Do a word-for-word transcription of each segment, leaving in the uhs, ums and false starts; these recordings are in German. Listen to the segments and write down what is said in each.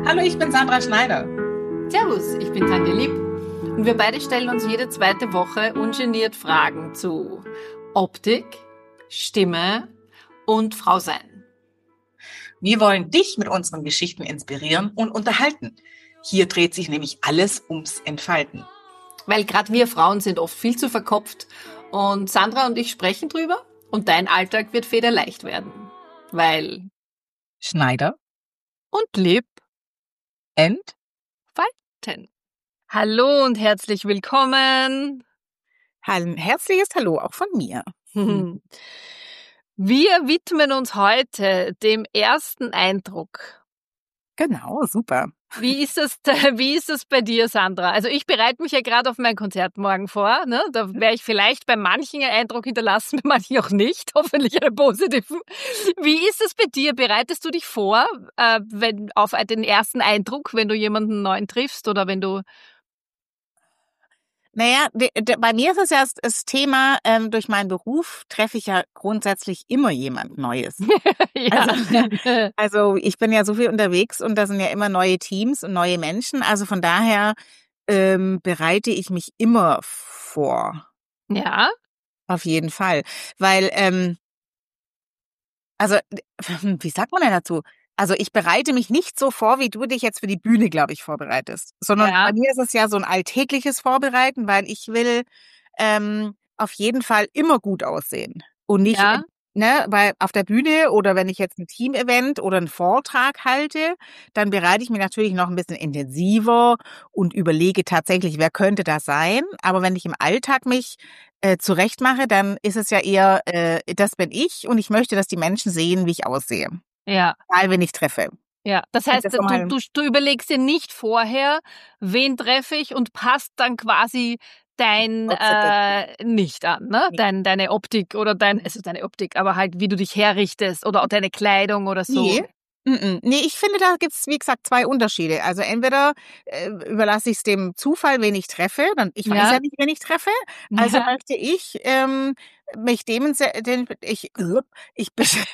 Hallo, ich bin Sandra Schneider. Servus, ich bin Tanja Lieb und wir beide stellen uns jede zweite Woche ungeniert Fragen zu Optik, Stimme und Frausein. Wir wollen dich mit unseren Geschichten inspirieren und unterhalten. Hier dreht sich nämlich alles ums Entfalten. Weil gerade wir Frauen sind oft viel zu verkopft und Sandra und ich sprechen drüber und dein Alltag wird federleicht werden. Weil Schneider und Lieb entfalten. Hallo und herzlich willkommen. Ein herzliches Hallo auch von mir. Wir widmen uns heute dem ersten Eindruck. Genau, super. Wie ist das, wie ist das bei dir, Sandra? Also ich bereite mich ja gerade auf mein Konzert morgen vor. Ne? Da werde ich vielleicht bei manchen einen Eindruck hinterlassen, bei manchen auch nicht. Hoffentlich einen positiven. Wie ist das bei dir? Bereitest du dich vor äh, wenn, auf den ersten Eindruck, wenn du jemanden neuen triffst oder wenn du... Naja, de, de, bei mir ist es ja das, das Thema, ähm, durch meinen Beruf treffe ich ja grundsätzlich immer jemand Neues. ja. also, also ich bin ja so viel unterwegs und da sind ja immer neue Teams und neue Menschen. Also von daher ähm, bereite ich mich immer vor. Ja. Auf jeden Fall. Weil, ähm, also, wie sagt man denn dazu? Also ich bereite mich nicht so vor, wie du dich jetzt für die Bühne, glaube ich, vorbereitest. Sondern Ja. bei mir ist es ja so ein alltägliches Vorbereiten, weil ich will ähm, auf jeden Fall immer gut aussehen. Und nicht, Ja. ne, weil auf der Bühne oder wenn ich jetzt ein Team-Event oder einen Vortrag halte, dann bereite ich mich natürlich noch ein bisschen intensiver und überlege tatsächlich, wer könnte das sein. Aber wenn ich im Alltag mich äh, zurechtmache, dann ist es ja eher, äh, das bin ich und ich möchte, dass die Menschen sehen, wie ich aussehe. Ja. Egal, wen ich treffe. Ja, das heißt, das du, nochmal- du, du überlegst dir nicht vorher, wen treffe ich und passt dann quasi dein äh, nicht an, ne? Dein, deine Optik oder dein, also deine Optik, aber halt, wie du dich herrichtest oder auch deine Kleidung oder so. Nee. Mm-mm. Nee, ich finde, da gibt's wie gesagt, zwei Unterschiede. Also entweder äh, überlasse ich es dem Zufall, wen ich treffe, dann ich weiß Ja. ja nicht, wen ich treffe. Also Ja. möchte ich ähm, mich dem, den, ich, ich,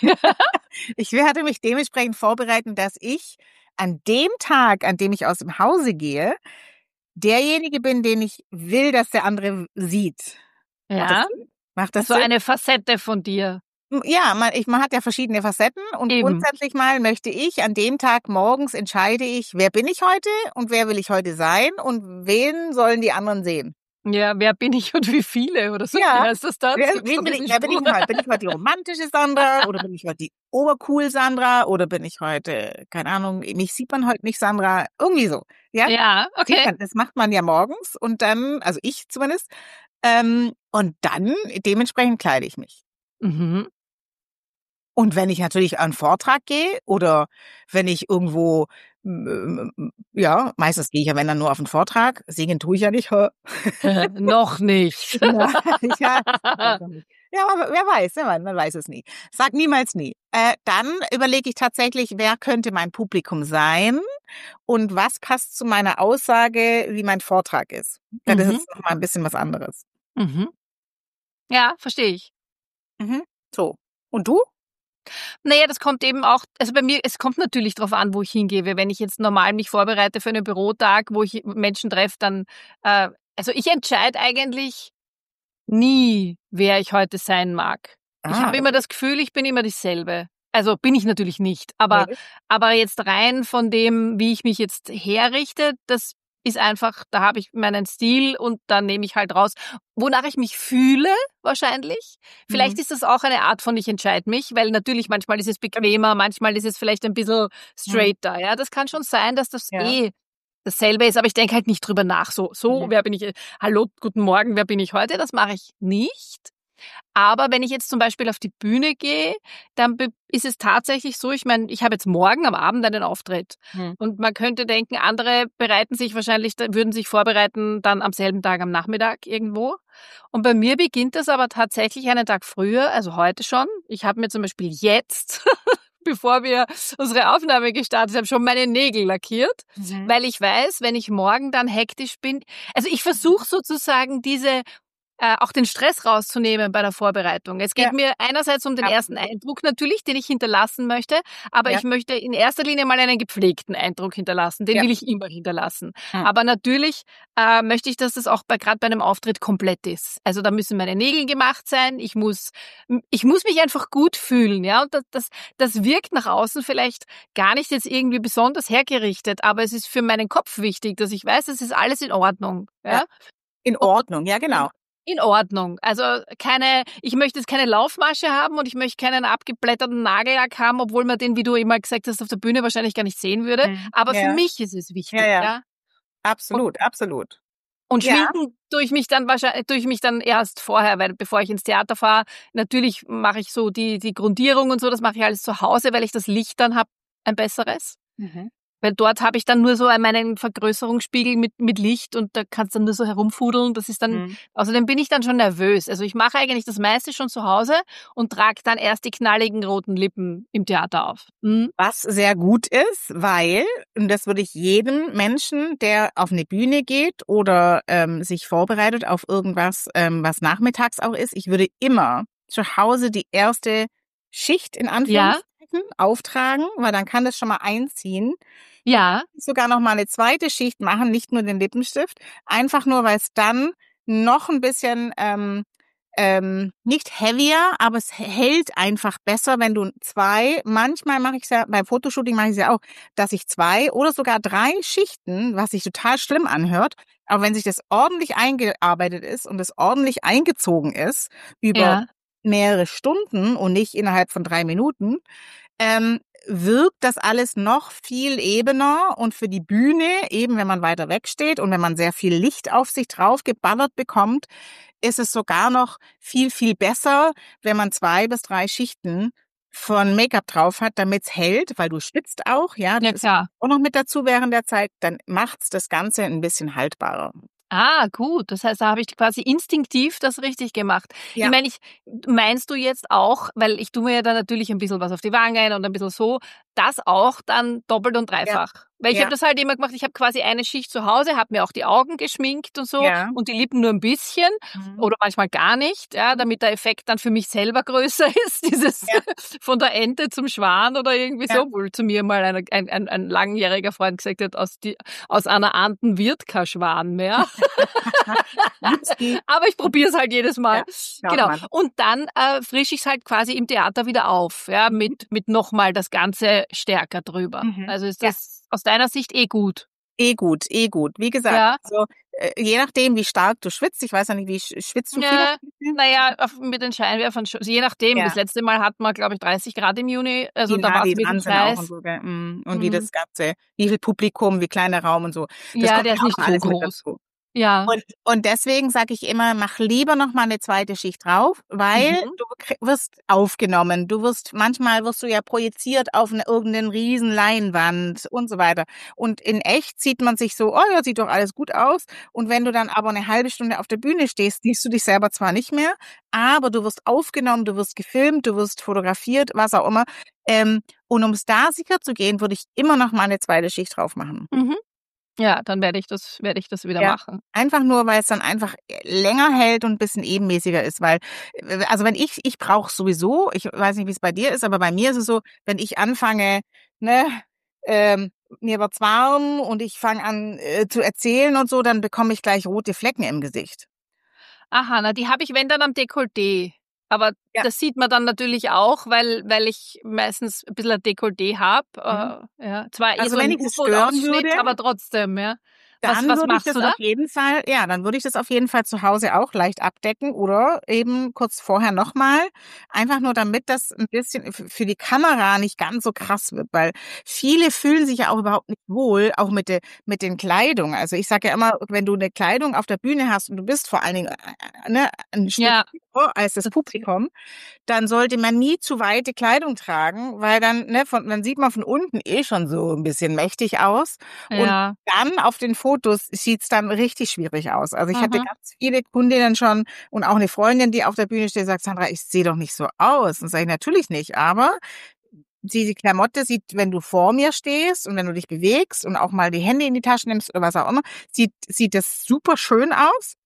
ich werde mich dementsprechend vorbereiten, dass ich an dem Tag, an dem ich aus dem Hause gehe, derjenige bin, den ich will, dass der andere sieht. Macht Ja, das Sinn? Macht das so Sinn? eine Facette von dir. Ja, man, ich, man hat ja verschiedene Facetten und Eben. grundsätzlich mal möchte ich, an dem Tag morgens entscheide ich, wer bin ich heute und wer will ich heute sein und wen sollen die anderen sehen. Ja, wer bin ich und wie viele oder so? Ja. Wie heißt das dann? Wer, Gibt's wen so bin ich, diesen wer bin ich Spruch? denn heute? Bin ich heute die romantische Sandra oder bin ich heute die obercool Sandra oder bin ich heute, keine Ahnung, mich sieht man heute nicht Sandra, irgendwie so. Ja, Ja, Sieht okay. man, das macht man ja morgens und dann, also ich zumindest, ähm, und dann dementsprechend kleide ich mich. Mhm. Und wenn ich natürlich an einen Vortrag gehe oder wenn ich irgendwo, ähm, ja, meistens gehe ich ja, wenn dann nur auf einen Vortrag, singen tue ich ja nicht. hä? Noch nicht. ja, ja, ja, aber wer weiß, ne, man, man weiß es nie. Sag niemals nie. Äh, dann überlege ich tatsächlich, wer könnte mein Publikum sein und was passt zu meiner Aussage, wie mein Vortrag ist. Ja, das Mhm. ist noch mal ein bisschen was anderes. Mhm. Ja, verstehe ich. Mhm. So. Und du? Naja, das kommt eben auch, also bei mir, es kommt natürlich drauf an, wo ich hingehe. Wenn ich jetzt normal mich vorbereite für einen Bürotag, wo ich Menschen treffe, dann, äh, also ich entscheide eigentlich nie, wer ich heute sein mag. Ich Ah, habe immer das Gefühl, ich bin immer dieselbe. Also bin ich natürlich nicht, aber, Nee. aber jetzt rein von dem, wie ich mich jetzt herrichte, das ist einfach, da habe ich meinen Stil und dann nehme ich halt raus, wonach ich mich fühle wahrscheinlich. Vielleicht Mhm. ist das auch eine Art von ich entscheide mich, weil natürlich manchmal ist es bequemer, manchmal ist es vielleicht ein bisschen straighter. Ja, das kann schon sein, dass das Ja. eh dasselbe ist, aber ich denke halt nicht drüber nach. So, so, Mhm. wer bin ich? Hallo, guten Morgen, wer bin ich heute? Das mache ich nicht. Aber wenn ich jetzt zum Beispiel auf die Bühne gehe, dann be- ist es tatsächlich so, ich meine, ich habe jetzt morgen am Abend einen Auftritt. Mhm. Und man könnte denken, andere bereiten sich wahrscheinlich, würden sich vorbereiten dann am selben Tag am Nachmittag irgendwo. Und bei mir beginnt das aber tatsächlich einen Tag früher, also heute schon. Ich habe mir zum Beispiel jetzt, bevor wir unsere Aufnahme gestartet haben, schon meine Nägel lackiert, Mhm. weil ich weiß, wenn ich morgen dann hektisch bin, also ich versuche sozusagen diese äh, auch den Stress rauszunehmen bei der Vorbereitung. Es geht Ja. mir einerseits um den Absolut. ersten Eindruck natürlich, den ich hinterlassen möchte, aber Ja. ich möchte in erster Linie mal einen gepflegten Eindruck hinterlassen. Den Ja. will ich immer hinterlassen. Hm. Aber natürlich äh, möchte ich, dass das auch bei gerade bei einem Auftritt komplett ist. Also da müssen meine Nägel gemacht sein. Ich muss, ich muss mich einfach gut fühlen, ja. Und das, das, das wirkt nach außen vielleicht gar nicht jetzt irgendwie besonders hergerichtet, aber es ist für meinen Kopf wichtig, dass ich weiß, es ist alles in Ordnung, ja. Ja. In Ordnung, ja genau. In Ordnung. Also keine, ich möchte jetzt keine Laufmasche haben und ich möchte keinen abgeblätterten Nagellack haben, obwohl man den, wie du immer gesagt hast, auf der Bühne wahrscheinlich gar nicht sehen würde. Mhm. Aber Ja. für mich ist es wichtig, Ja, ja. ja. Absolut, absolut. Und Ja. schminken tue ich mich dann wahrscheinlich, tue ich mich dann erst vorher, weil bevor ich ins Theater fahre, natürlich mache ich so die, die Grundierung und so, das mache ich alles zu Hause, weil ich das Licht dann habe, ein besseres. Mhm. Weil dort habe ich dann nur so meinen Vergrößerungsspiegel mit, mit Licht und da kannst du dann nur so herumfudeln. Das ist dann, Mhm. außerdem bin ich dann schon nervös. Also ich mache eigentlich das meiste schon zu Hause und trage dann erst die knalligen roten Lippen im Theater auf. Mhm. Was sehr gut ist, weil, und das würde ich jedem Menschen, der auf eine Bühne geht oder ähm, sich vorbereitet auf irgendwas, ähm, was nachmittags auch ist, ich würde immer zu Hause die erste Schicht in Anführungszeichen auftragen, weil dann kann das schon mal einziehen. Ja, Sogar noch mal eine zweite Schicht machen, nicht nur den Lippenstift, einfach nur, weil es dann noch ein bisschen ähm, ähm, nicht heavier, aber es hält einfach besser, wenn du zwei, manchmal mache ich es ja, beim Fotoshooting mache ich es ja auch, dass ich zwei oder sogar drei Schichten, was sich total schlimm anhört, aber wenn sich das ordentlich eingearbeitet ist und es ordentlich eingezogen ist, über ja. mehrere Stunden und nicht innerhalb von drei Minuten, ähm, wirkt das alles noch viel ebener und für die Bühne, eben wenn man weiter weg steht und wenn man sehr viel Licht auf sich drauf geballert bekommt, ist es sogar noch viel, viel besser, wenn man zwei bis drei Schichten von Make-up drauf hat, damit es hält, weil du schwitzt auch, ja, das Ja, ist klar. auch noch mit dazu während der Zeit, dann macht's das Ganze ein bisschen haltbarer. Ah, gut. Das heißt, da habe ich quasi instinktiv das richtig gemacht. Ja. Ich meine, ich, meinst du jetzt auch, weil ich tue mir ja dann natürlich ein bisschen was auf die Wangen und ein bisschen so, das auch dann doppelt und dreifach? Weil ich Ja. habe das halt immer gemacht, ich habe quasi eine Schicht zu Hause, habe mir auch die Augen geschminkt und so Ja. und die Lippen nur ein bisschen Mhm. oder manchmal gar nicht, ja, damit der Effekt dann für mich selber größer ist, dieses Ja. von der Ente zum Schwan oder irgendwie Ja. so, obwohl zu mir mal ein, ein, ein, ein langjähriger Freund gesagt hat, aus, die, aus einer Ahnten wird kein Schwan mehr. Aber ich probiere es halt jedes Mal. Ja, schaut genau. mal. Und dann äh, frische ich es halt quasi im Theater wieder auf, ja, mit, mit nochmal das Ganze stärker drüber. Mhm. Also ist Ja. das aus deiner Sicht eh gut. Eh gut, eh gut. Wie gesagt, Ja. also, äh, je nachdem, wie stark du schwitzt, ich weiß ja nicht, wie sch- schwitzt du viel? Ja, auf der Bühne? naja, auf, mit den Scheinwerfern, schon- also je nachdem. Ja. Das letzte Mal hatten wir, glaube ich, dreißig Grad im Juni. Also Wie da nah war es die dran wirklich sind auch und heiß. so, gell? Mm, Und wie Mhm. das Ganze, wie viel Publikum, wie klein der Raum und so. Das Ja, kommt der ja ist auch nicht noch so alles mit groß. dazu. Ja. Und, und deswegen sage ich immer, mach lieber noch mal eine zweite Schicht drauf, weil Mhm. du krie- wirst aufgenommen. Du wirst, manchmal wirst du ja projiziert auf eine, irgendeine riesen Leinwand und so weiter. Und in echt sieht man sich so, oh ja, sieht doch alles gut aus. Und wenn du dann aber eine halbe Stunde auf der Bühne stehst, siehst du dich selber zwar nicht mehr, aber du wirst aufgenommen, du wirst gefilmt, du wirst fotografiert, was auch immer. Ähm, und um es da sicher zu gehen, würde ich immer noch mal eine zweite Schicht drauf machen. Mhm. Ja, dann werde ich das, werde ich das wieder Ja. machen. Einfach nur, weil es dann einfach länger hält und ein bisschen ebenmäßiger ist, weil, äh, also wenn ich, ich brauche sowieso, ich weiß nicht, wie es bei dir ist, aber bei mir ist es so, wenn ich anfange, ne, ähm, mir wird's warm und ich fange an äh, zu erzählen und so, dann bekomme ich gleich rote Flecken im Gesicht. Aha, na, die habe ich, wenn dann am Dekolleté. Aber Ja. das sieht man dann natürlich auch, weil, weil ich meistens ein bisschen ein Dekolleté habe. Äh, ja. Zwar eh Also so wenn ein ich das U-Boot-Ausschnitt, stören würde, aber trotzdem, ja. Was, Dann was würde ich machst das du da? auf jeden Fall, ja, dann würde ich das auf jeden Fall zu Hause auch leicht abdecken oder eben kurz vorher nochmal. Einfach nur, damit das ein bisschen f- für die Kamera nicht ganz so krass wird, weil viele fühlen sich ja auch überhaupt nicht wohl, auch mit der, mit den Kleidung. Also ich sage ja immer, wenn du eine Kleidung auf der Bühne hast und du bist vor allen Dingen äh, ne, ein Stück Ja. höher als das Publikum, dann sollte man nie zu weite Kleidung tragen, weil dann, ne, von, dann sieht man von unten eh schon so ein bisschen mächtig aus. Und Ja. dann auf den Fotos sieht's dann richtig schwierig aus. Also ich hatte Mhm. ganz viele Kundinnen schon und auch eine Freundin, die auf der Bühne steht, sagt, Sandra, ich sehe doch nicht so aus. Und sage ich, natürlich nicht, aber die, die Klamotte sieht, wenn du vor mir stehst und wenn du dich bewegst und auch mal die Hände in die Tasche nimmst oder was auch immer, sieht, sieht das super schön aus.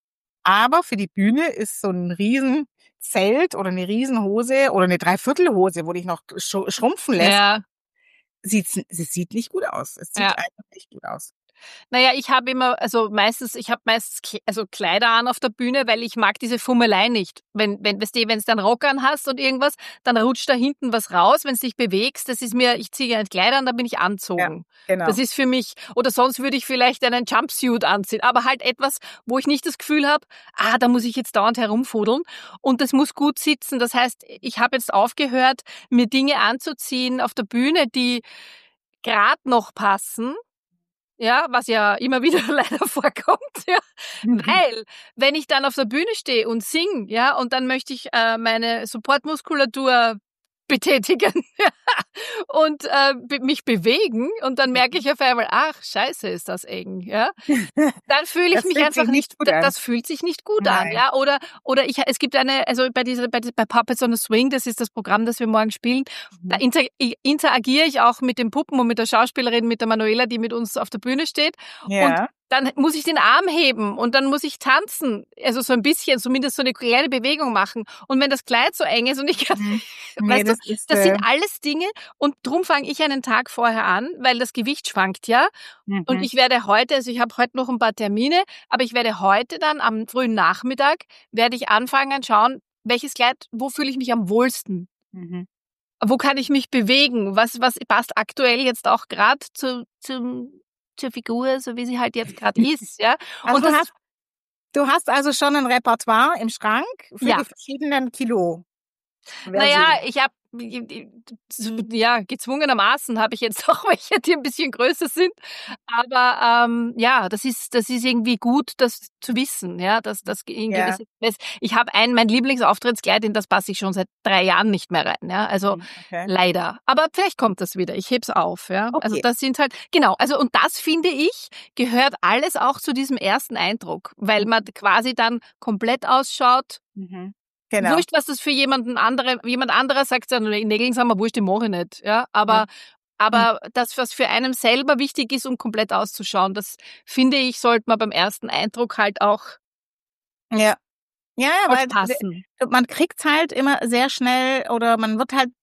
Aber für die Bühne ist so ein Riesenzelt oder eine Riesenhose oder eine Dreiviertelhose, wo dich noch sch- schrumpfen lässt, Ja, sieht's, es sieht nicht gut aus. Es sieht ja. einfach nicht gut aus. Naja, ich habe immer, also meistens, ich habe meistens K- also Kleider an auf der Bühne, weil ich mag diese Fummelei nicht. Wenn, wenn, weißt du, wenn du dann Rock an hast und irgendwas, dann rutscht da hinten was raus, wenn du dich bewegst. Das ist mir, ich ziehe ein Kleid an, dann bin ich anzogen. Genau. Das ist für mich, oder sonst würde ich vielleicht einen Jumpsuit anziehen, aber halt etwas, wo ich nicht das Gefühl habe, ah, da muss ich jetzt dauernd herumfudeln und das muss gut sitzen. Das heißt, ich habe jetzt aufgehört, mir Dinge anzuziehen auf der Bühne, die gerade noch passen. Ja, was ja immer wieder leider vorkommt, ja. Weil, wenn ich dann auf der Bühne stehe und sing, ja, und dann möchte ich äh, meine Supportmuskulatur betätigen und äh, be- mich bewegen und dann merke ich auf einmal, ach, scheiße, ist das eng, ja. Dann fühle ich Das mich fühlt einfach sich nicht nicht, gut da- an. das fühlt sich nicht gut an, Nein. ja. Oder, oder ich, es gibt eine, also bei dieser, bei, bei Puppets on the Swing, das ist das Programm, das wir morgen spielen, da Mhm. inter, interagiere ich auch mit den Puppen und mit der Schauspielerin, mit der Manuela, die mit uns auf der Bühne steht. Und Ja. dann muss ich den Arm heben und dann muss ich tanzen, also so ein bisschen, zumindest so eine kleine Bewegung machen. Und wenn das Kleid so eng ist und ich kann, Mhm. Nee, weißt du, das ist, das äh, sind alles Dinge und drum fange ich einen Tag vorher an, weil das Gewicht schwankt ja. Und mhm. ich werde heute, also ich habe heute noch ein paar Termine, aber ich werde heute dann am frühen Nachmittag, werde ich anfangen, schauen, welches Kleid, wo fühle ich mich am wohlsten? Mhm. Wo kann ich mich bewegen? Was, was passt aktuell jetzt auch gerade zu, zum, zur Figur, so wie sie halt jetzt gerade ist, ja? Also Und du das, hast, du hast also schon ein Repertoire im Schrank für Ja. die verschiedenen Kilo. naja, ich habe, ja, gezwungenermaßen habe ich jetzt auch welche, die ein bisschen größer sind. Aber ähm, ja, das ist, das ist irgendwie gut, das zu wissen, ja, dass das in Ja. gewisse. Ich habe ein, mein Lieblingsauftrittskleid, in das passe ich schon seit drei Jahren nicht mehr rein, ja. Also Okay. leider. Aber vielleicht kommt das wieder. Ich heb's auf, ja. Okay. Also das sind halt, genau. Also und das finde ich, gehört alles auch zu diesem ersten Eindruck, weil man quasi dann komplett ausschaut. Mhm. Genau. Wurscht, was das für jemanden andere, jemand anderer sagt, dann Nägeln sind wir wurscht, die mache ich nicht, ja. Aber, Ja. aber das, was für einen selber wichtig ist, um komplett auszuschauen, das finde ich, sollte man beim ersten Eindruck halt auch Ja. Ja, ja, weil passen. man kriegt halt immer sehr schnell oder man wird halt,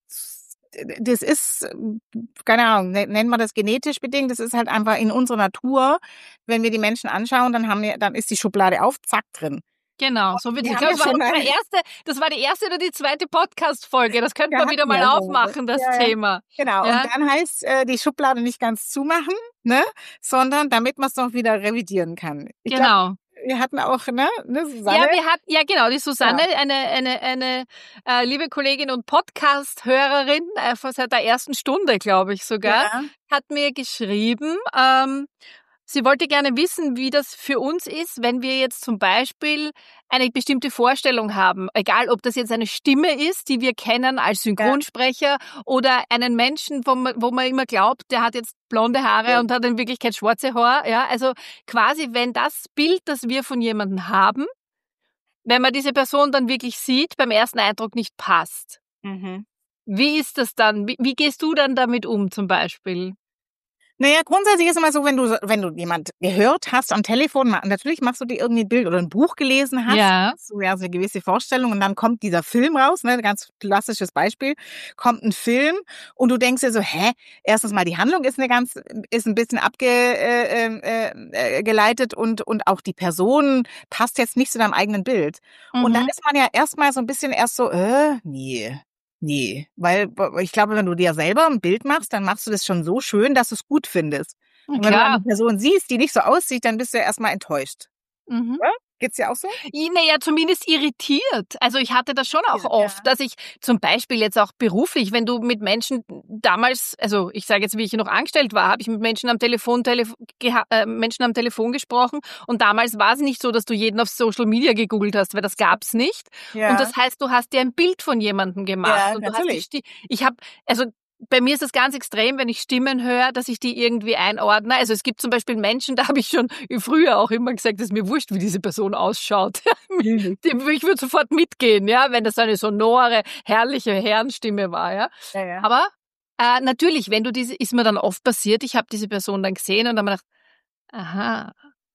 das ist, keine Ahnung, nennen wir das genetisch bedingt, das ist halt einfach in unserer Natur. Wenn wir die Menschen anschauen, dann haben wir, dann ist die Schublade auf, zack, drin. Genau, so wird Wir ich haben glaube, das ja war schon unsere eine- erste, das war die erste oder die zweite Podcast-Folge. Das könnten Ja, wir wieder hatten mal wir so. aufmachen, das Ja, ja. Thema. Genau, Ja. und dann heißt äh, die Schublade nicht ganz zumachen, ne, sondern damit man es noch wieder revidieren kann. Ich glaube, Genau. wir hatten auch, ne, ne Susanne? Ja, wir hatten, ja genau, die Susanne, eine, eine, eine äh, liebe Kollegin und Podcast-Hörerin, äh, von seit der ersten Stunde, glaube ich sogar, Ja. hat mir geschrieben, ähm, sie wollte gerne wissen, wie das für uns ist, wenn wir jetzt zum Beispiel eine bestimmte Vorstellung haben, egal ob das jetzt eine Stimme ist, die wir kennen als Synchronsprecher oder einen Menschen, wo man, wo man immer glaubt, der hat jetzt blonde Haare Ja. und hat in Wirklichkeit schwarze Haare. Ja, also quasi, wenn das Bild, das wir von jemandem haben, wenn man diese Person dann wirklich sieht, beim ersten Eindruck nicht passt. Mhm. Wie ist das dann? Wie, wie gehst du dann damit um zum Beispiel? Naja, grundsätzlich ist immer so, wenn du, wenn du jemand gehört hast am Telefon, ma- natürlich machst du dir irgendwie ein Bild oder ein Buch gelesen hast, Ja. hast du ja so eine gewisse Vorstellung und dann kommt dieser Film raus, ne, ganz klassisches Beispiel, kommt ein Film und du denkst dir so, hä, erstens mal die Handlung ist eine ganz, ist ein bisschen abgeleitet äh, äh, geleitet und, und auch die Person passt jetzt nicht zu deinem eigenen Bild. Und dann Mhm. ist man ja erstmal so ein bisschen erst so, äh, nee. Nee, weil ich glaube, wenn du dir selber ein Bild machst, dann machst du das schon so schön, dass du es gut findest. Und wenn du dann Klar. eine Person siehst, die nicht so aussieht, dann bist du ja erstmal enttäuscht. Mhm. Ja? Geht's dir auch so? Naja, zumindest irritiert. Also ich hatte das schon auch Ja. oft, dass ich zum Beispiel jetzt auch beruflich, wenn du mit Menschen damals, also ich sage jetzt, wie ich noch angestellt war, habe ich mit Menschen am Telefon, Telef geha äh, Menschen am Telefon gesprochen und damals war es nicht so, dass du jeden auf Social Media gegoogelt hast, weil das gab's nicht. Ja. Und das heißt, du hast dir ein Bild von jemandem gemacht. Ja, und du natürlich. Hast die Sti ich habe, also bei mir ist das ganz extrem, wenn ich Stimmen höre, dass ich die irgendwie einordne. Also es gibt zum Beispiel Menschen, da habe ich schon früher auch immer gesagt, es ist mir wurscht, wie diese Person ausschaut. Mhm. Dem- Ich würde sofort mitgehen, ja, wenn das eine sonore, herrliche Herrenstimme war, ja. Ja, ja. Aber äh, natürlich, wenn du diese, ist mir dann oft passiert, ich habe diese Person dann gesehen und dann habe ich gedacht, aha.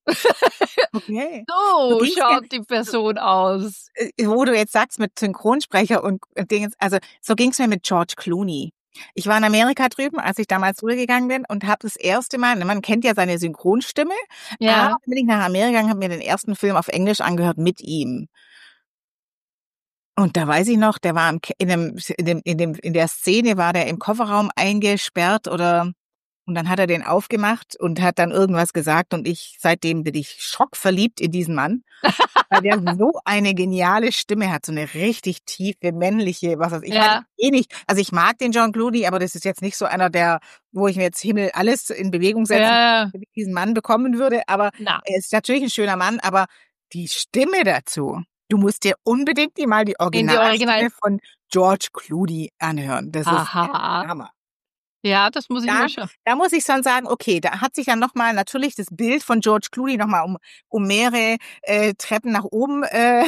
Okay. So ging's schaut mir- die Person aus. äh, wo du jetzt sagst mit Synchronsprecher und und Dingens, also so ging's mir mit George Clooney. Ich war in Amerika drüben, als ich damals rübergegangen bin und habe das erste Mal, ne, man kennt ja seine Synchronstimme, Ja. aber bin ich nach Amerika gegangen, habe mir den ersten Film auf Englisch angehört mit ihm. Und da weiß ich noch, der war im, Ke- in dem, in dem, in dem, in der Szene war der im Kofferraum eingesperrt oder, und dann hat er den aufgemacht und hat dann irgendwas gesagt und ich, seitdem bin ich schockverliebt in diesen Mann, weil der so eine geniale Stimme hat, so eine richtig tiefe, männliche, was weiß ich, Ja. meine, eh nicht. Also ich mag den John Clooney, aber das ist jetzt nicht so einer, der, wo ich mir jetzt Himmel alles in Bewegung setzen, Ja. wenn ich diesen Mann bekommen würde, aber Na. er ist natürlich ein schöner Mann, aber die Stimme dazu, du musst dir unbedingt die mal die Originalstimme Original- von George Clooney anhören. Das ist Aha. der Hammer. Ja, das muss ich Ja. mal schauen. Da muss ich schon sagen, okay, da hat sich dann nochmal natürlich das Bild von George Clooney nochmal um, um mehrere äh, Treppen nach oben äh,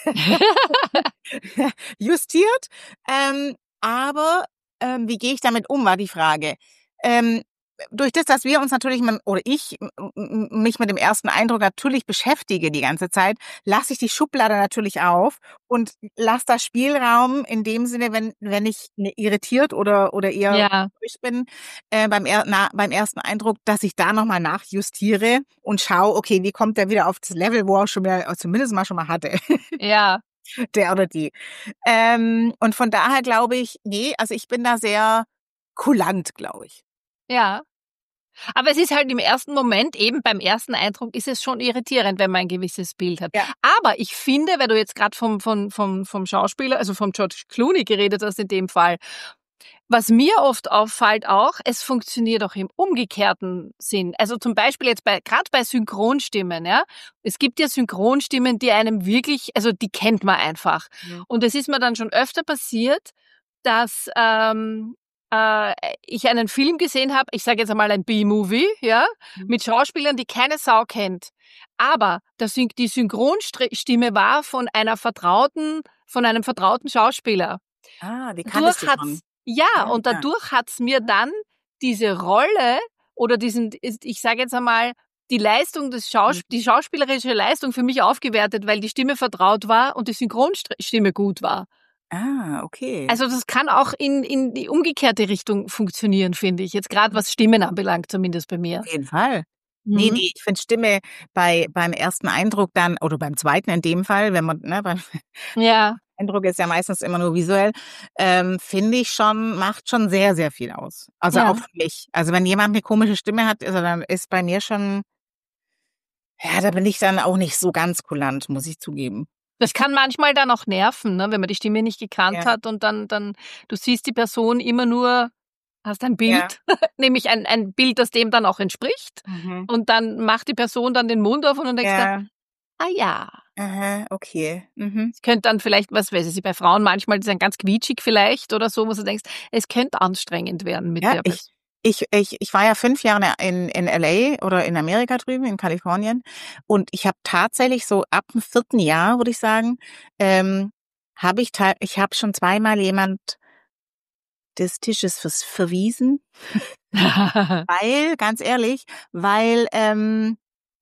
justiert. Ähm, aber ähm, wie gehe ich damit um, war die Frage. Ähm, durch das, dass wir uns natürlich, mit, oder ich m- m- mich mit dem ersten Eindruck natürlich beschäftige die ganze Zeit, lasse ich die Schublade natürlich auf und lasse da Spielraum in dem Sinne, wenn wenn ich ne, irritiert oder oder eher Ja. enttäuscht bin äh, beim er, na, beim ersten Eindruck, dass ich da nochmal nachjustiere und schaue, okay, wie kommt der wieder auf das Level, wo er schon mal zumindest mal schon mal hatte, Ja. der oder die. Ähm, und von daher glaube ich, nee, also ich bin da sehr kulant, glaube ich. Ja. Aber es ist halt im ersten Moment, eben beim ersten Eindruck, ist es schon irritierend, wenn man ein gewisses Bild hat. Ja. Aber ich finde, weil du jetzt gerade vom, vom, vom, vom Schauspieler, also vom George Clooney geredet hast in dem Fall, was mir oft auffällt auch, es funktioniert auch im umgekehrten Sinn. Also zum Beispiel jetzt bei, gerade bei Synchronstimmen, ja. Es gibt ja Synchronstimmen, die einem wirklich, also die kennt man einfach. Mhm. Und es ist mir dann schon öfter passiert, dass ähm, äh, ich einen Film gesehen habe, ich sage jetzt einmal ein B-Movie, ja, Mhm. mit Schauspielern, die keine Sau kennt. Aber das, Syn- die Synchronstimme war von einer vertrauten, von einem vertrauten Schauspieler. Ah, die Dadurch kanntest du hat's, schon. ja, Ja, und ja. dadurch hat's mir dann diese Rolle oder diesen, ich sage jetzt einmal, die Leistung des Schaus Mhm. die schauspielerische Leistung für mich aufgewertet, weil die Stimme vertraut war und die Synchronstimme gut war. Ah, okay. Also das kann auch in, in die umgekehrte Richtung funktionieren, finde ich. Jetzt gerade was Stimmen anbelangt, zumindest bei mir. Auf jeden Fall. Nee, Mhm. nee, ich finde Stimme bei beim ersten Eindruck dann, oder beim zweiten in dem Fall, wenn man, ne, beim Ja, Eindruck ist ja meistens immer nur visuell, ähm, finde ich schon, macht schon sehr, sehr viel aus. Also Ja. auch für mich. Also wenn jemand eine komische Stimme hat, also dann ist bei mir schon, ja, da bin ich dann auch nicht so ganz kulant, muss ich zugeben. das kann manchmal dann auch nerven, ne, wenn man die Stimme nicht gekannt Ja. hat und dann, dann, du siehst die Person immer nur, hast ein Bild, nämlich ein, ein Bild, das dem dann auch entspricht. Mhm. Und dann macht die Person dann den Mund auf und dann denkst du, Ja, ah ja. aha, okay. Mhm. Es könnte dann vielleicht, was weiß ich, bei Frauen manchmal, die sind ganz quietschig vielleicht oder so, wo du denkst, es könnte anstrengend werden mit Ja, der ich, Person. ich, ich, ich war ja fünf Jahre in, in L A oder in Amerika drüben, in Kalifornien. Und ich habe tatsächlich so ab dem vierten Jahr, würde ich sagen, ähm, habe ich, ta- ich habe schon zweimal jemand des Tisches vers verwiesen, weil, ganz ehrlich, weil ähm,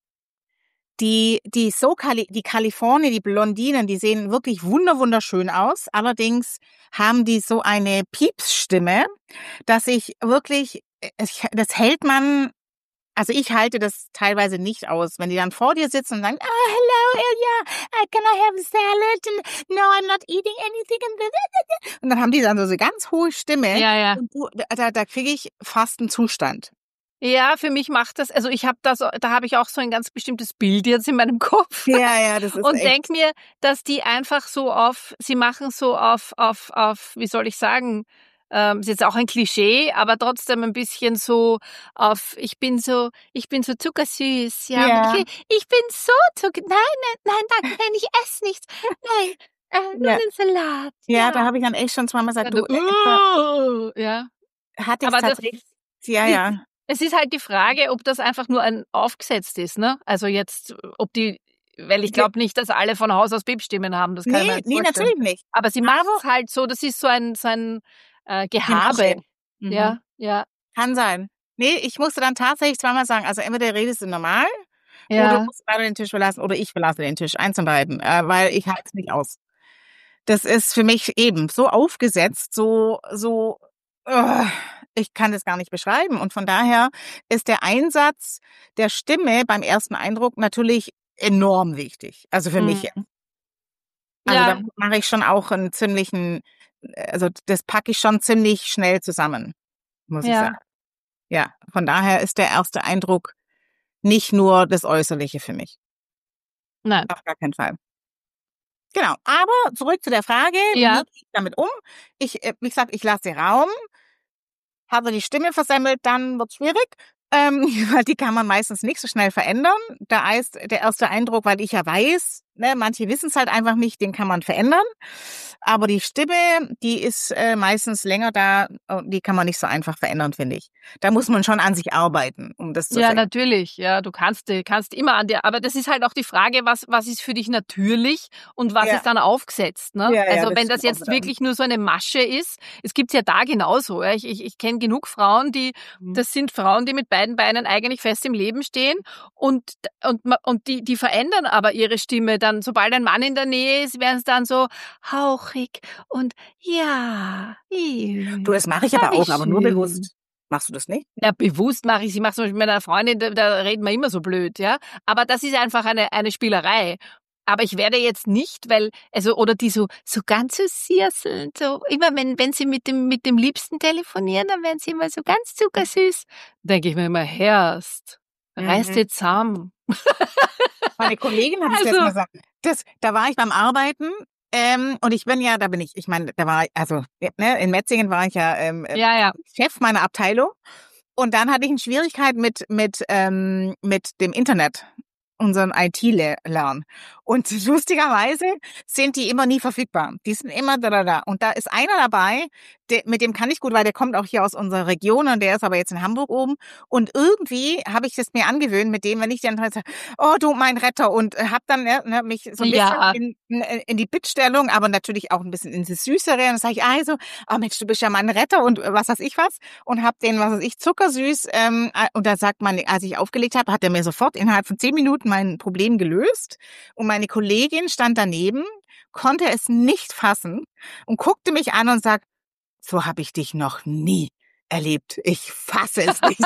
die, die so Kali die Kalifornier, die Blondinen, die sehen wirklich wunder wunderschön aus. Allerdings haben die so eine Piepsstimme, dass ich wirklich, es, das hält man, also ich halte das teilweise nicht aus, wenn die dann vor dir sitzen und sagen, ah, hello, Ilya, uh, can I have a salad? And no, I'm not eating anything. Und dann haben die dann so eine ganz hohe Stimme. Ja, ja. Und du, da, da kriege ich fast einen Zustand. Ja, für mich macht das, also ich habe da so, da habe ich auch so ein ganz bestimmtes Bild jetzt in meinem Kopf. Ja, ja, das ist Und echt. denk mir, dass die einfach so auf, sie machen so auf, auf, auf, wie soll ich sagen, ähm, ist jetzt auch ein Klischee, aber trotzdem ein bisschen so auf, ich bin so, ich bin so zuckersüß, ja. Ja. Ich, ich bin so zucker, nein, nein, nein, danke, nein, ich esse nichts, nein, äh, nur Ja. den Salat. Ja, da habe ich dann echt schon zweimal gesagt, Ja, du, du, äh, uh, ja. hatte ich Aber das- tatsächlich. Ja, ja. Es ist halt die Frage, ob das einfach nur ein aufgesetzt ist, ne? Also jetzt, ob die, weil ich glaube nicht, dass alle von Haus aus Piepstimmen haben, das kann ich mir Nee, nicht nee, vorstellen. natürlich nicht. Aber sie machen es halt so, das ist so ein, so ein äh, Gehabe. Mhm. Ja, ja. Kann sein. Nee, ich musste dann tatsächlich zweimal sagen, also entweder redest du normal Oder du Ja. musst leider den Tisch verlassen oder ich verlasse den Tisch, eins von beiden, äh, weil ich halte es nicht aus. Das ist für mich eben so aufgesetzt, so, so, uh, ich kann das gar nicht beschreiben. Und von daher ist der Einsatz der Stimme beim ersten Eindruck natürlich enorm wichtig. Also für mich. Mhm. Also da Ja, mache ich schon auch einen ziemlichen, also das packe ich schon ziemlich schnell zusammen, muss ich sagen. ja, Ja, von daher ist der erste Eindruck nicht nur das Äußerliche für mich. nein. Auf gar keinen Fall. Genau. Aber zurück zu der Frage, wie Ja, gehe ich damit um? Ich, äh, wie gesagt, ich lasse Raum. Hat er die Stimme versemmelt, dann wird's schwierig, ähm, weil die kann man meistens nicht so schnell verändern. Da ist der erste Eindruck, weil ich ja weiß, ne, manche wissen es halt einfach nicht, den kann man verändern. Aber die Stimme, die ist äh, meistens länger da, und die kann man nicht so einfach verändern, finde ich. Da muss man schon an sich arbeiten, um das zu ja, verändern. natürlich. Ja, du kannst, du kannst immer an dir, aber das ist halt auch die Frage, was, was ist für dich natürlich und was Ja, ist dann aufgesetzt, ne? ja, ja, Also das wenn das stimmt auch jetzt wieder. wirklich nur so eine Masche ist, es gibt's ja da genauso. Ja? Ich, ich, ich kenne genug Frauen, die, Mhm. das sind Frauen, die mit beiden Beinen eigentlich fest im Leben stehen und, und, ma- und die, die verändern aber ihre Stimme dann, sobald ein Mann in der Nähe ist, werden es dann so hauchig und ja, Du, das mache ich ah, aber wie auch, aber nur schön. bewusst. Machst du das nicht? Ja, bewusst mache ich sie, mache zum Beispiel mit meiner Freundin, da, da reden wir immer so blöd, ja. Aber das ist einfach eine, eine Spielerei. Aber ich werde jetzt nicht, weil, also, oder die so, so ganz so sierseln, so, immer wenn, wenn sie mit dem, mit dem Liebsten telefonieren, dann werden sie immer so ganz zuckersüß. Denke ich mir immer, Herrst, reiß Mhm. dich zusammen. Meine Kollegin hat es Also, letztes Mal gesagt. Das, da war ich beim Arbeiten, ähm, und ich bin ja, da bin ich, ich meine, da war, also, ne, in Metzingen war ich ja ähm, äh, ja, ja, Chef meiner Abteilung. Und dann hatte ich eine Schwierigkeit mit, mit, ähm, mit dem Internet, unseren I T-Lern. Und lustigerweise sind die immer nie verfügbar. Die sind immer da, da, da. Und da ist einer dabei, der, mit dem kann ich gut, weil der kommt auch hier aus unserer Region und der ist aber jetzt in Hamburg oben. Und irgendwie habe ich das mir angewöhnt, mit dem, wenn ich dann halt sage, oh du, mein Retter, und äh, habe dann ne, ne, mich so ein bisschen ja, in, in, in die Bittstellung, aber natürlich auch ein bisschen in das Süßere. Und dann sage ich, also, oh Mensch, du bist ja mein Retter und äh, was weiß ich was. Und habe den, was weiß ich, zuckersüß. Ähm, äh, und da sagt man, als ich aufgelegt habe, hat er mir sofort innerhalb von zehn Minuten mein Problem gelöst. Und meine Kollegin stand daneben, konnte es nicht fassen und guckte mich an und sagt, so habe ich dich noch nie erlebt. Ich fasse es nicht.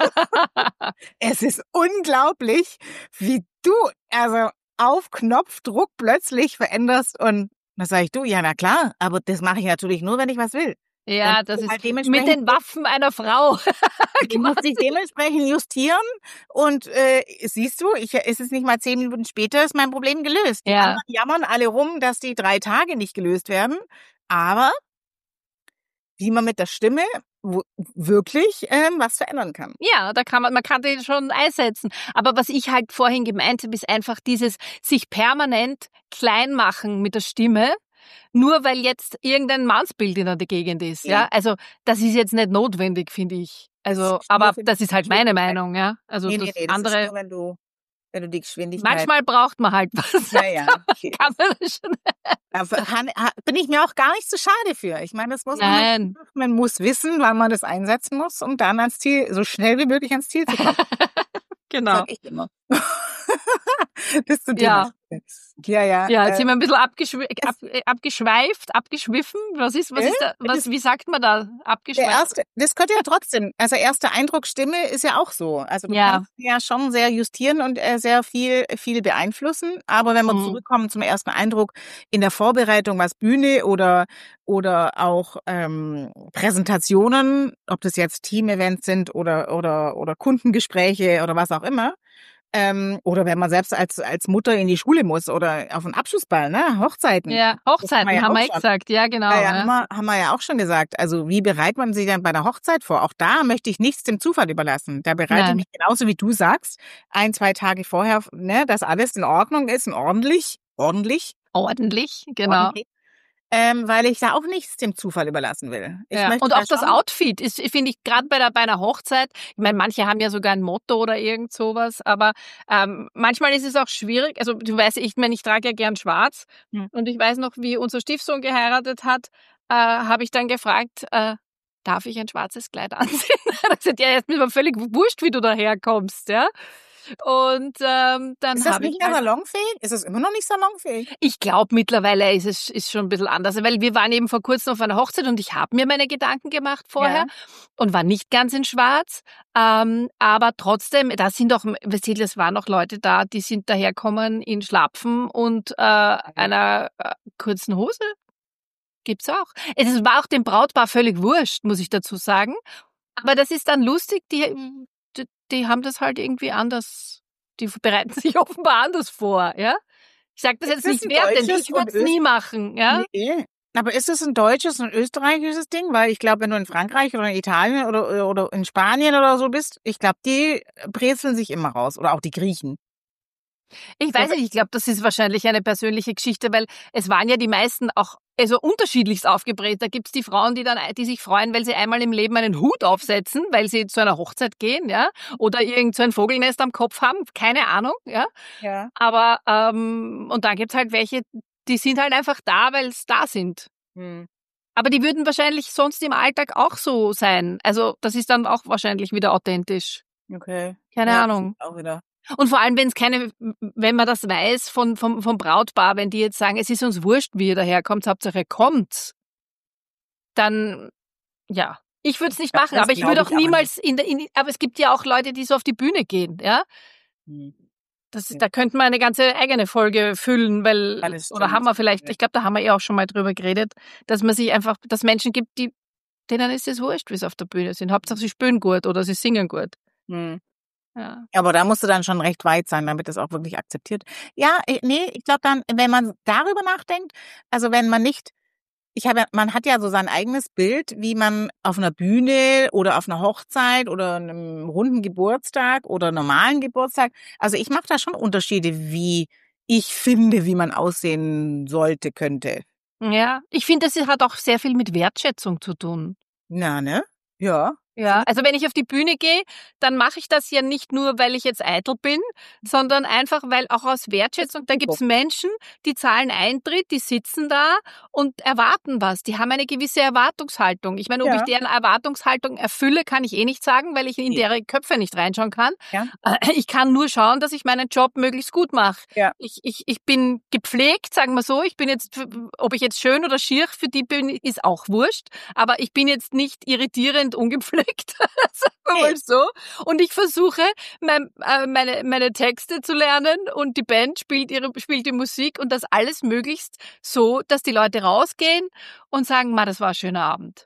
Es ist unglaublich, wie du also auf Knopfdruck plötzlich veränderst. Und dann sage ich, du, ja, na klar, aber das mache ich natürlich nur, wenn ich was will. ja, Und das ist halt mit dementsprechend den Waffen einer Frau. du musst dich dementsprechend justieren und äh, siehst du, ich, ist es nicht mal zehn Minuten später, ist mein Problem gelöst. Die Ja. anderen jammern alle rum, dass die drei Tage nicht gelöst werden, aber wie man mit der Stimme wo, wirklich ähm, was verändern kann. Ja, da kann man, man kann den schon einsetzen. Aber was ich halt vorhin gemeint habe, ist einfach dieses sich permanent klein machen mit der Stimme, nur weil jetzt irgendein Mannsbild in der Gegend ist. Ja, Ja. also das ist jetzt nicht notwendig, finde ich. Also, Das ist nur aber für die das ist halt meine Geschwindigkeit. Meinung, ja. Also Nee, nee, das nee, das ist andere. nur, wenn du, wenn du die Geschwindigkeit... Manchmal braucht man halt was. Ja, ja. Okay. Kann man das schon. Da kann- ha- bin ich mir auch gar nicht so schade für. Ich meine, das muss man halt, Nein. man muss wissen, wann man das einsetzen muss, um dann ans Ziel, so schnell wie möglich ans Ziel zu kommen. Genau. Sag ich immer. Das zu Ja. dem. Ja, ja. Ja, jetzt äh, sind wir ein bisschen abgeschw ab äh, abgeschweift, abgeschwiffen. Was ist, was Äh, ist da, was, das- wie sagt man da? Der Abgeschweift. erste, das könnte ja trotzdem, also erster Eindruck Stimme ist ja auch so. Also du Ja. kannst ja schon sehr justieren und äh, sehr viel, viel beeinflussen. Aber wenn wir Mhm. zurückkommen zum ersten Eindruck in der Vorbereitung, was Bühne oder oder auch ähm, Präsentationen, ob das jetzt Team-Events sind oder oder oder Kundengespräche oder was auch immer. Ähm, oder wenn man selbst als als Mutter in die Schule muss oder auf einen Abschlussball, ne, Hochzeiten. Ja, Hochzeiten ja haben auch wir eh schon. gesagt. Ja, genau. Ja, ja, Ja. haben wir, haben wir ja auch schon gesagt. Also wie bereitet man sich denn bei der Hochzeit vor? Auch da möchte ich nichts dem Zufall überlassen. Da bereite ich Nein. mich genauso wie du sagst, ein, zwei Tage vorher, ne, dass alles in Ordnung ist und ordentlich, ordentlich, Ordentlich, genau. ordentlich, ähm, weil ich da auch nichts dem Zufall überlassen will. Ich Ja. möchte Und da auch das schon- Outfit ist, finde ich, gerade bei, der, bei einer Hochzeit, ich meine, manche haben ja sogar ein Motto oder irgend sowas, aber ähm, manchmal ist es auch schwierig. Also du weißt, ich meine, ich trage ja gern schwarz Hm. und ich weiß noch, wie unser Stiefsohn geheiratet hat, äh, habe ich dann gefragt, äh, darf ich ein schwarzes Kleid anziehen? Er hat gesagt, ja, jetzt ist mir völlig wurscht, wie du daherkommst, ja. Und ähm, dann Ist das habe ich nicht mehr halt, salonfähig? Ist das immer noch nicht salonfähig? ich glaube mittlerweile ist es ist schon ein bisschen anders, weil wir waren eben vor kurzem auf einer Hochzeit und ich habe mir meine Gedanken gemacht vorher Ja. und war nicht ganz in Schwarz, ähm, aber trotzdem, da sind doch, weißt du, es waren noch Leute da, die sind daherkommen in Schlapfen und äh, einer äh, kurzen Hose. Gibt's auch. Es war auch dem Brautpaar völlig wurscht, muss ich dazu sagen. Aber das ist dann lustig, die, die, die haben das halt irgendwie anders, die bereiten sich offenbar anders vor, ja. Ich sage das Ist jetzt das nicht ein wertend, deutsches ich würde und es nie machen, ja. Nee. Aber ist das ein deutsches und österreichisches Ding? Weil ich glaube, wenn du in Frankreich oder in Italien oder, oder in Spanien oder so bist, ich glaube, die brezeln sich immer raus. Oder auch die Griechen. Ich weiß nicht, ich glaube, das ist wahrscheinlich eine persönliche Geschichte, weil es waren ja die meisten auch also unterschiedlichst aufgebrät. Da gibt's die Frauen, die dann, die sich freuen, weil sie einmal im Leben einen Hut aufsetzen, weil sie zu einer Hochzeit gehen, ja, oder irgend so ein Vogelnest am Kopf haben, keine Ahnung, ja. Ja. Aber ähm, und dann gibt's halt welche, die sind halt einfach da, weil es da sind. Hm. Aber die würden wahrscheinlich sonst im Alltag auch so sein. Also das ist dann auch wahrscheinlich wieder authentisch. Okay. Keine Ja, Ahnung. auch wieder. Und vor allem, wenn es keine, wenn man das weiß von, vom, vom Brautpaar, wenn die jetzt sagen, es ist uns wurscht, wie ihr daherkommt, Hauptsache kommt, dann, ja. Ich würde es nicht Ja, machen, das aber ich glaub würde ich auch aber niemals in der, in, aber es gibt ja auch Leute, die so auf die Bühne gehen, ja. Hm. Das, Ja. da könnte man eine ganze eigene Folge füllen, weil, Ja, das oder stimmt. haben wir vielleicht, Ja. ich glaube, da haben wir eh auch schon mal drüber geredet, dass man sich einfach, dass Menschen gibt, die, denen ist es wurscht, wie sie auf der Bühne sind. Hauptsache sie spielen gut oder sie singen gut. Hm. Ja. Aber da musst du dann schon recht weit sein, damit das auch wirklich akzeptiert. Ja, eh, nee, ich glaube dann, wenn man darüber nachdenkt, also wenn man nicht, ich habe, ja- man hat ja so sein eigenes Bild, wie man auf einer Bühne oder auf einer Hochzeit oder einem runden Geburtstag oder normalen Geburtstag, also ich mache da schon Unterschiede, wie ich finde, wie man aussehen sollte, könnte. Ja, ich finde, das hat auch sehr viel mit Wertschätzung zu tun. Na, ne? Ja. Ja, also wenn ich auf die Bühne gehe, dann mache ich das ja nicht nur, weil ich jetzt eitel bin, sondern einfach, weil auch aus Wertschätzung, da gibt's Menschen, die zahlen Eintritt, die sitzen da und erwarten was. Die haben eine gewisse Erwartungshaltung. Ich meine, ob Ja. ich deren Erwartungshaltung erfülle, kann ich eh nicht sagen, weil ich in Nee. deren Köpfe nicht reinschauen kann. Ja. Ich kann nur schauen, dass ich meinen Job möglichst gut mache. Ja. Ich, ich, ich bin gepflegt, sagen wir so. Ich bin jetzt, ob ich jetzt schön oder schier für die bin, ist auch wurscht. Aber ich bin jetzt nicht irritierend ungepflegt. Sagen wir mal so. Und ich versuche, mein, äh, meine, meine Texte zu lernen und die Band spielt ihre, spielt die Musik und das alles möglichst so, dass die Leute rausgehen und sagen, ma, das war ein schöner Abend.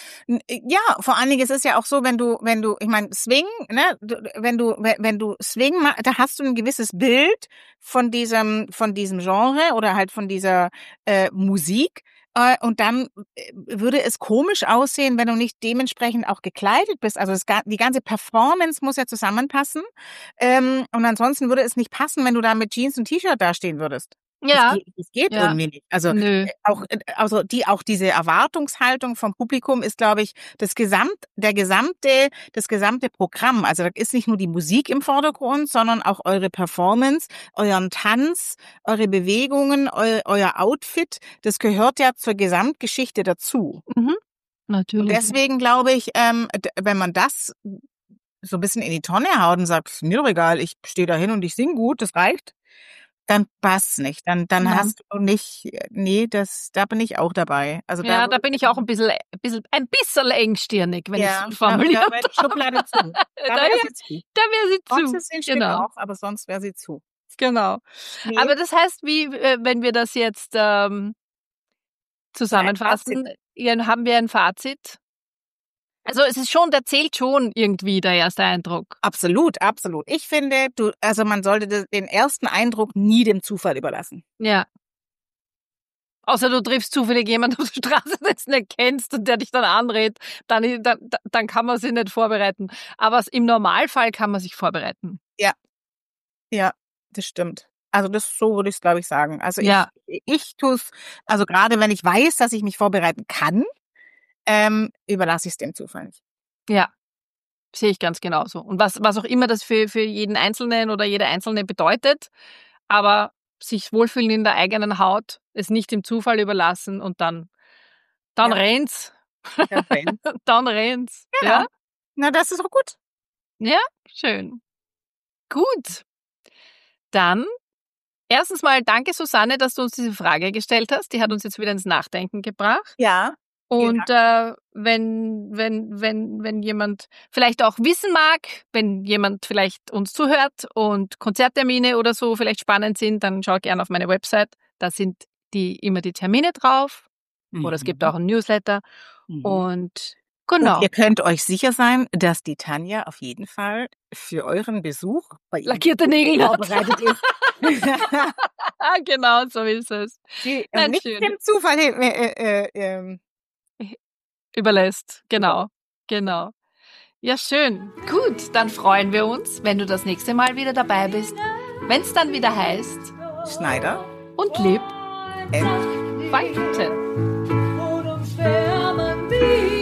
Ja, vor allen Dingen ist es ja auch so, wenn du, wenn du, ich meine, Swing, ne, wenn du, wenn du Swing machst, da hast du ein gewisses Bild von diesem, von diesem Genre oder halt von dieser äh, Musik. Äh, und dann würde es komisch aussehen, wenn du nicht dementsprechend auch gekleidet bist. Also das, die ganze Performance muss ja zusammenpassen. Ähm, und ansonsten würde es nicht passen, wenn du da mit Jeans und T-Shirt dastehen würdest. Ja. Das geht, das geht Ja. irgendwie nicht. Also Nö. äh, auch äh, also die auch diese Erwartungshaltung vom Publikum ist, glaube ich, das gesamt der gesamte das gesamte Programm. Also da ist nicht nur die Musik im Vordergrund, sondern auch eure Performance, euren Tanz, eure Bewegungen, eu, euer Outfit. Das gehört ja zur Gesamtgeschichte dazu. Mhm. Natürlich. Und deswegen glaube ich, ähm, d- wenn man das so ein bisschen in die Tonne haut und sagt, mir doch egal, ich stehe da hin und ich singe gut, das reicht, dann passt's nicht. Dann, dann Ja. hast du nicht, nee, das, da bin ich auch dabei. Also da, Ja, da bin ich auch ein bisschen, ein bisschen, ein bisschen engstirnig, wenn ja, ich es so formuliere. Da, da wäre die Schublade zu. Da Da wäre wär- sie zu. Da wäre sie Sonst zu. ist sie ein Stück Genau. auch, aber sonst wäre sie zu. Genau. Nee. Aber das heißt, wie, äh, wenn wir das jetzt ähm, zusammenfassen, ja, haben wir ein Fazit? Also es ist schon, der zählt schon irgendwie der erste Eindruck. Absolut, absolut. Ich finde, du, also man sollte das- den ersten Eindruck nie dem Zufall überlassen. Ja. Außer du triffst zufällig jemanden auf der Straße, den du nicht kennst und der dich dann anredet, dann, dann, dann kann man sich nicht vorbereiten. Aber im Normalfall kann man sich vorbereiten. Ja, das stimmt. Also das, so würde ich es, glaube ich, sagen. Also Ja. ich, ich tue es, also gerade wenn ich weiß, dass ich mich vorbereiten kann, ähm, überlasse ich es dem Zufall nicht. Ja, sehe ich ganz genauso. Und was, was auch immer das für, für jeden Einzelnen oder jede Einzelne bedeutet, aber sich wohlfühlen in der eigenen Haut, es nicht dem Zufall überlassen und dann, dann Ja. rennt's. Der Fan. Dann rennt's. Genau. Ja? Na, das ist doch gut. Ja? Schön. Gut. Dann erstens mal danke, Susanne, dass du uns diese Frage gestellt hast. Die hat uns jetzt wieder ins Nachdenken gebracht. Ja. Und äh, wenn, wenn, wenn, wenn jemand vielleicht auch wissen mag, wenn jemand vielleicht uns zuhört und Konzerttermine oder so vielleicht spannend sind, dann schau gerne auf meine Website. Da sind die immer die Termine drauf. Mhm. Oder es gibt auch einen Newsletter. Mhm. Und genau. Und ihr könnt euch sicher sein, dass die Tanja auf jeden Fall für euren Besuch bei Ihnen Lackierte Nägel hat. vorbereitet ist. Genau, so ist es. Die Nein, nicht schön. dem Zufall äh, äh, äh, Überlässt. Genau, genau. Ja, schön. Gut, dann freuen wir uns, wenn du das nächste Mal wieder dabei bist. Wenn es dann wieder heißt Schneider und lieb and Falten. Vor uns wärmen wir